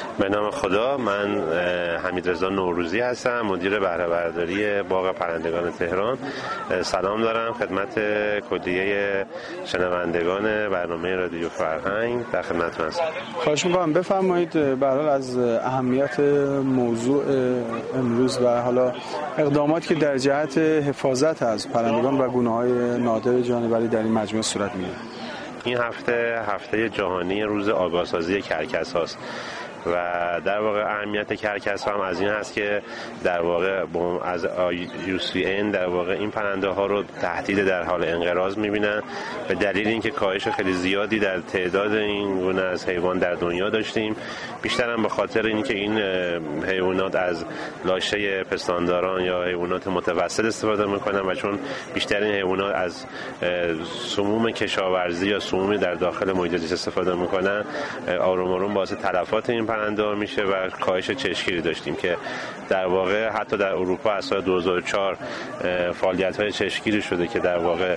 به نام خدا. من حمیدرضا نوروزی هستم، مدیر بهره برداری باغ پرندگان تهران. سلام دارم خدمت کلیه شنوندگان برنامه رادیو فرهنگ، در خدمتتون هستم. خواهش می‌کنم بفرمایید به هر حال از اهمیت موضوع امروز و حالا اقداماتی که در جهت حفاظت از پرندگان و گونه‌های نادر جانوری در این مجموعه صورت می‌گیرد. این هفته جهانی روز آگاهسازی کرکس هاست و در واقع اهمیت کرکس هم از این هست که در واقع از IUCN در واقع این پرنده ها رو تهدید در حال انقراض می‌بینن به دلیل اینکه کاهش خیلی زیادی در تعداد این گونه از حیوان در دنیا داشتیم، بیشتر هم به خاطر اینکه این حیوانات از لاشه پستانداران یا حیوانات متوسط استفاده می‌کنن و چون بیشتر این حیوانات از سموم کشاورزی یا سمومی در داخل محیط زیست استفاده می‌کنن، آروم آروم باعث تلفات این پرنده ها میشه و کاهش چشمگیری داشتیم که در واقع حتی در اروپا از سال 2004 فعالیت‌های چشمگیری شده که در واقع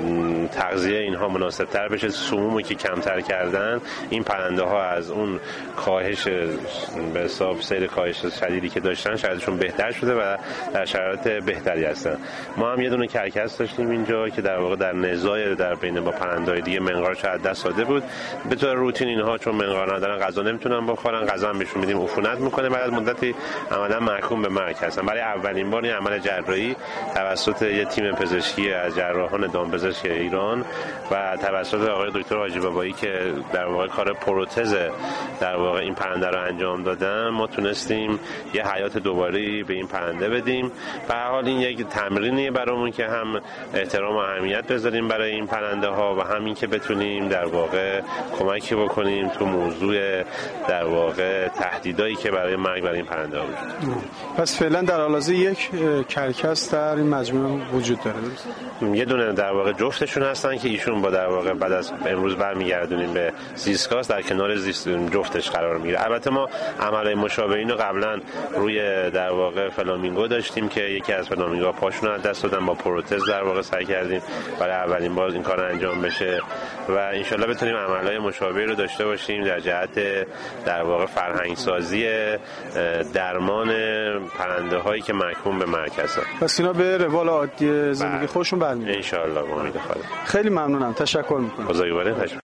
تغذیه اینها مناسب‌تر بشه، سمومی که کمتر کردن این پرنده ها از اون کاهش به حساب سیر کاهش شدیدی که داشتن شرایطشون بهتر شده و در شرایط بهتری هستن. ما هم یه دونه کرکس داشتیم اینجا که در واقع در نزاع در بین با پرنده‌های دیگه منقارش از دست داده بود. به طور روتین اینها چون منقار ندارن غذا نمیتونن بخورن، غذا هم بهشون میدیم عفونت میکنه، بعد از مدتی عملا محکوم به مرگ هستن. برای اولین بار این عمل جراحی توسط یه تیم پزشکی از جراحان دامپزشک ایران و توسط آقای دکتر حاجی بابایی که در واقع کار پروتز در واقع این پرنده رو انجام دادن، ما تونستیم یه حیات دوباره به این پرنده بدیم. به هر حال این یک تمرینیه برامون که هم احترام و اهمیت بذاریم برای این پرنده ها و همین که بتونیم در واقع کمکی بکنیم تو موضوع در واقع تهدیدایی که برای مرگ برای این پرنده ها وجود. پس فعلا در حال حاضر یک کرکس در این مجموعه وجود داره. یه دونه در واقع جفتشون هستن که ایشون با در واقع بعد از امروز برمیگردونیم به زیستگاه در کنار جفتش قرار میگیره. البته ما عملای مشابه اینو قبلا روی در واقع فلامینگو داشتیم که یکی از فلامینگوها پاشون رو از دست دادن، با پروتز در واقع سعی کردیم برای اولین بار این کار انجام بشه و انشالله بتونیم عملای مشابه رو داشته باشیم در جهت در واقع فرهنگ سازی درمان پرنده هایی که محکوم به مرگ هستن. پس اینا به روال عادی زندگی خودشون برمیگردن ان شاء الله. امید خدا. خیلی ممنونم، تشکر میکنم. بزرگوارید.